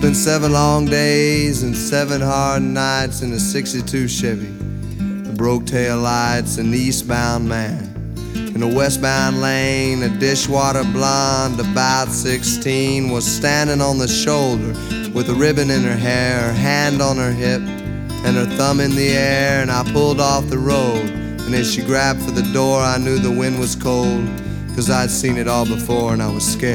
Spent 7 long days and 7 hard nights in a '62 Chevy. The broke tail lights, an eastbound man. In a westbound lane, a dishwater blonde about 16 was standing on the shoulder with a ribbon in her hair, her hand on her hip, and her thumb in the air. And I pulled off the road, and as she grabbed for the door, I knew the wind was cold, 'cause I'd seen it all before and I was scared.